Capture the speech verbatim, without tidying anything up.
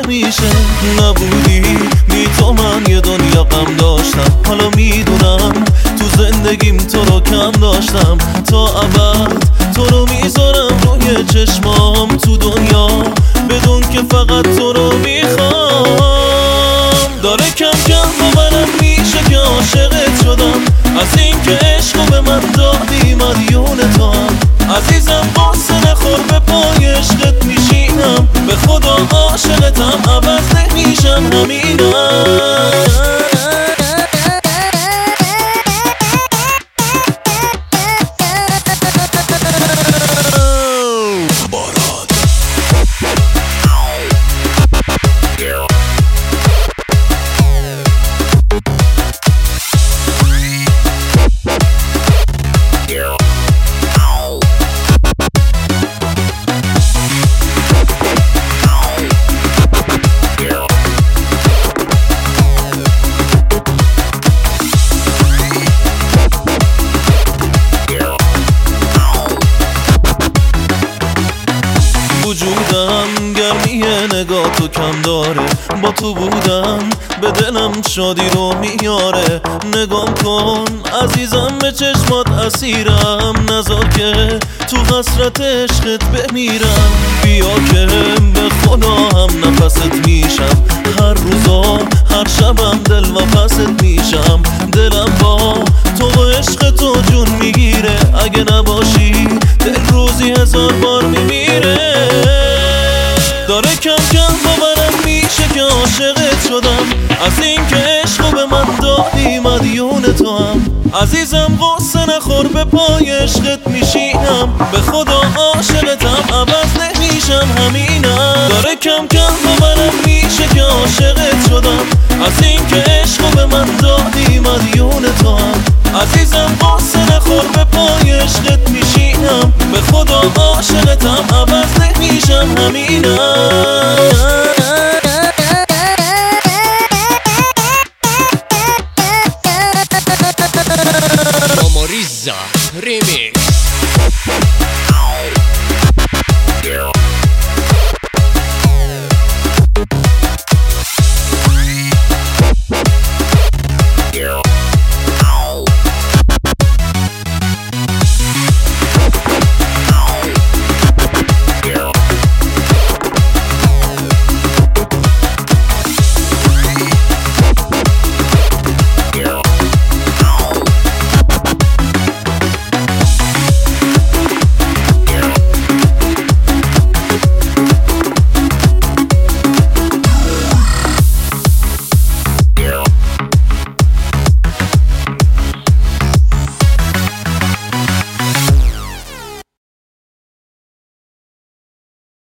نمیشه. نبودی بی تو من یه دنیا غم داشتم، حالا میدونم تو زندگیم تو رو کم داشتم. تا ابد تو رو میذارم روی چشمام تو دنیا، بدون که فقط تو رو میخوام. داره کم کم باورم میشه که عاشقت شدم، از این که عشقو به من دادی مدیون تو هم. عزیزم قصه نخور به پای عشقت میشینم، به خدا عاشقتم عوض نمیشم همینم. وجودم گرمی نگاه تو کم داره، با تو بودم به دلم شادی رو میاره. نگام کن عزیزم به چشمات اسیرم، نذار که تو حسرت عشقت بمیرم. بیا که به خدا هم نفست میشم، هر روزا هر شبم دل و پست میشم. دلم با تو و عشق تو جون میگیره، اگه نباشی دل روزی هزار بار میمیره. داره کم کم باورم میشه که عاشقت شدم، از این که عشقو به من دادی مدیون تو هم. عزیزم قصه نخور به پای عشقت میشینم، به خدا عاشقتم عوض نمیشم همینم. داره کم کم باورم میشه که عاشقت شدم، از این که عشقو به من دادی مدیون تو هم. عزیزم قصه نخور به پای عشقت میشینم، به خدا عاشقتم عوض نمیشم همینم.